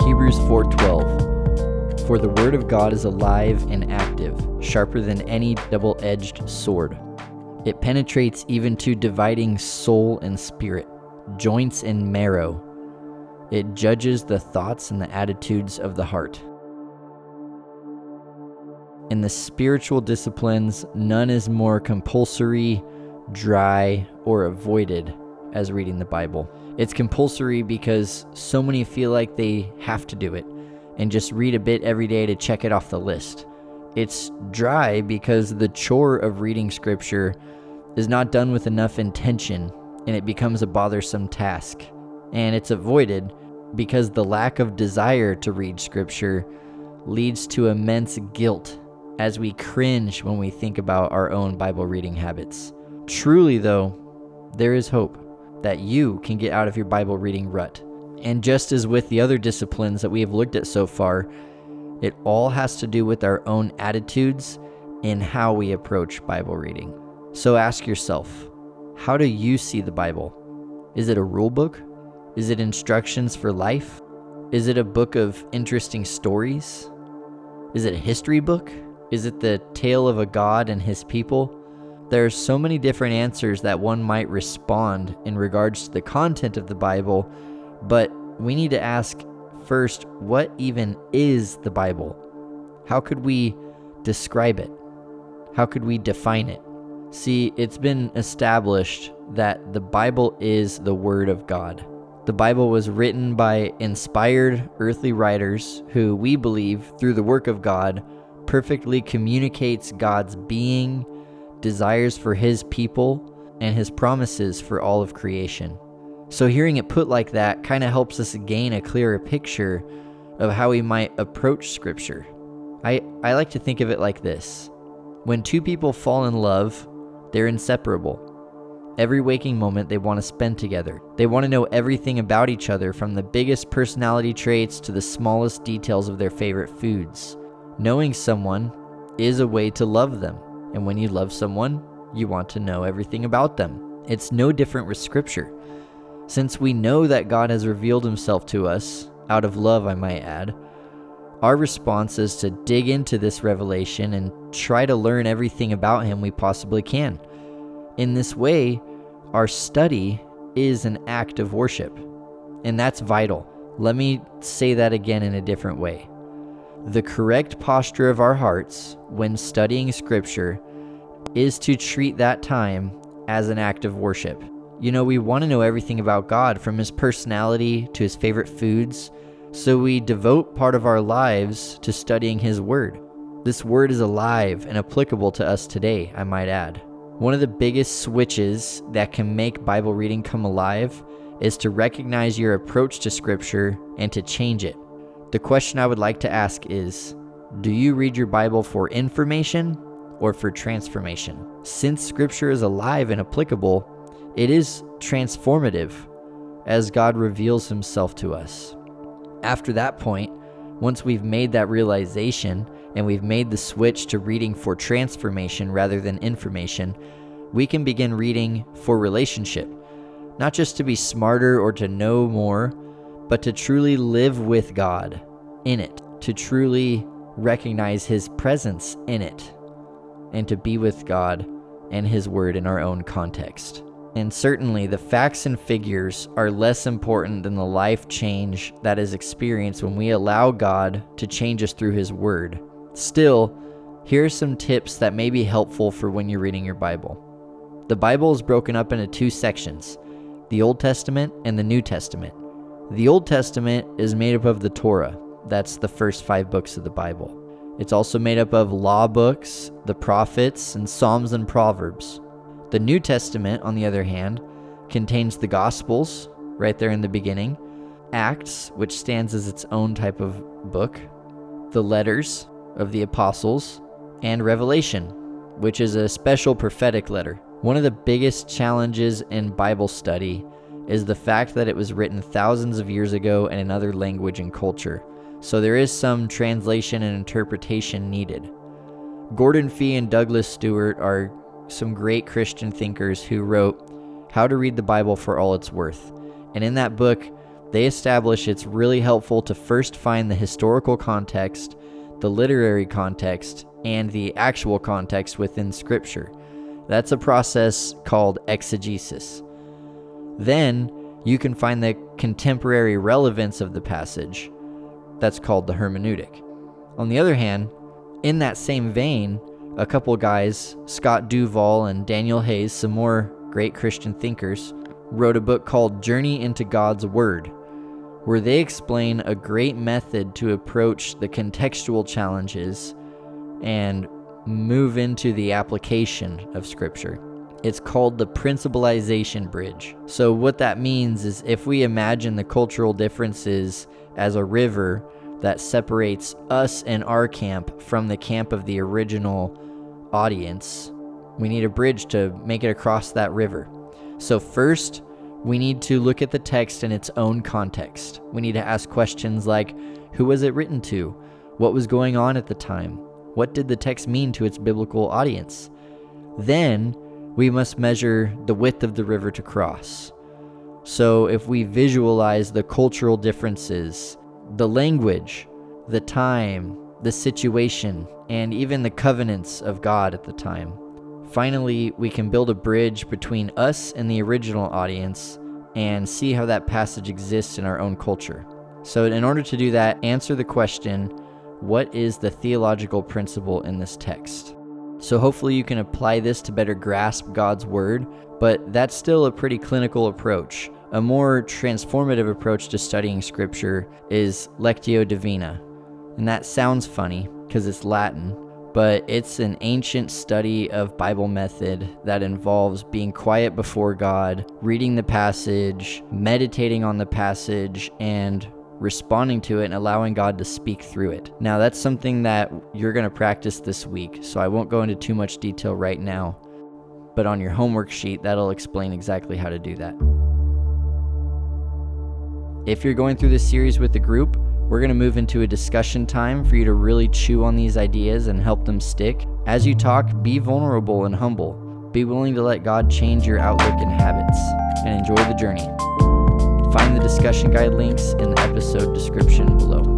Hebrews 4:12. For the word of God is alive and active, sharper than any double-edged sword. It penetrates even to dividing soul and spirit, joints and marrow. It judges the thoughts and the attitudes of the heart. In the spiritual disciplines, none is more compulsory, dry, or avoided as reading the Bible. It's compulsory because so many feel like they have to do it and just read a bit every day to check it off the list. It's dry because the chore of reading scripture is not done with enough intention and it becomes a bothersome task. And it's avoided because the lack of desire to read scripture leads to immense guilt as we cringe when we think about our own Bible reading habits. Truly, though, there is hope that you can get out of your Bible reading rut. And just as with the other disciplines that we have looked at so far, it all has to do with our own attitudes and how we approach Bible reading. So ask yourself, how do you see the Bible? Is it a rule book? Is it instructions for life? Is it a book of interesting stories? Is it a history book? Is it the tale of a God and his people? There are so many different answers that one might respond in regards to the content of the Bible, but we need to ask first, what even is the Bible? How could we describe it? How could we define it? See, it's been established that the Bible is the Word of God. The Bible was written by inspired earthly writers who we believe, through the work of God, perfectly communicates God's being, desires for his people, and his promises for all of creation. So hearing it put like that kind of helps us gain a clearer picture of how we might approach scripture. I like to think of it like this. When two people fall in love, they're inseparable. Every waking moment they want to spend together. They want to know everything about each other, from the biggest personality traits to the smallest details of their favorite foods. Knowing someone is a way to love them. And when you love someone, you want to know everything about them. It's no different with scripture. Since we know that God has revealed himself to us, out of love I might add, our response is to dig into this revelation and try to learn everything about him we possibly can. In this way, our study is an act of worship, and that's vital. Let me say that again in a different way. The correct posture of our hearts when studying scripture is to treat that time as an act of worship. You know, we want to know everything about God, from his personality to his favorite foods, so we devote part of our lives to studying his word. This word is alive and applicable to us today, I might add. One of the biggest switches that can make Bible reading come alive is to recognize your approach to scripture and to change it. The question I would like to ask is, do you read your Bible for information or for transformation? Since scripture is alive and applicable, it is transformative as God reveals himself to us. After that point, once we've made that realization and we've made the switch to reading for transformation rather than information, we can begin reading for relationship, not just to be smarter or to know more, but to truly live with God in it, to truly recognize his presence in it, and to be with God and his word in our own context. And certainly the facts and figures are less important than the life change that is experienced when we allow God to change us through his word. Still, here are some tips that may be helpful for when you're reading your Bible. The Bible is broken up into two sections, the Old Testament and the New Testament. The Old Testament is made up of the Torah. That's the first 5 books of the Bible. It's also made up of law books, the prophets, and Psalms and Proverbs. The New Testament, on the other hand, contains the Gospels, right there in the beginning, Acts, which stands as its own type of book, the letters of the apostles, and Revelation, which is a special prophetic letter. One of the biggest challenges in Bible study is the fact that it was written thousands of years ago in another language and culture, so there is some translation and interpretation needed. Gordon Fee and Douglas Stewart are some great Christian thinkers who wrote How to Read the Bible for All It's Worth, and in that book, They establish it's really helpful to first find the historical context, the literary context, and the actual context within Scripture. That's a process called exegesis. Then you can find the contemporary relevance of the passage. That's called the hermeneutic. On the other hand, in that same vein, a couple guys, Scott Duvall and Daniel Hayes, some more great Christian thinkers, wrote a book called Journey into God's Word, where they explain a great method to approach the contextual challenges and move into the application of Scripture. It's called the principalization bridge. So what that means is if we imagine the cultural differences as a river that separates us and our camp from the camp of the original audience, we need a bridge to make it across that river. So first, we need to look at the text in its own context. We need to ask questions like, who was it written to? What was going on at the time? What did the text mean to its biblical audience? Then, we must measure the width of the river to cross. So if we visualize the cultural differences, the language, the time, the situation, and even the covenants of God at the time, finally, we can build a bridge between us and the original audience and see how that passage exists in our own culture. So in order to do that, answer the question, what is the theological principle in this text? So hopefully you can apply this to better grasp God's word, but that's still a pretty clinical approach. A more transformative approach to studying Scripture is Lectio Divina. And that sounds funny because it's Latin, but it's an ancient study of Bible method that involves being quiet before God, reading the passage, meditating on the passage, and responding to it and allowing God to speak through it. Now, that's something that you're going to practice this week, so I won't go into too much detail right now, but on your homework sheet, that'll explain exactly how to do that. If you're going through this series with the group, we're going to move into a discussion time for you to really chew on these ideas and help them stick. As you talk, be vulnerable and humble. Be willing to let God change your outlook and habits, and enjoy the journey. Find the discussion guide links in the episode description below.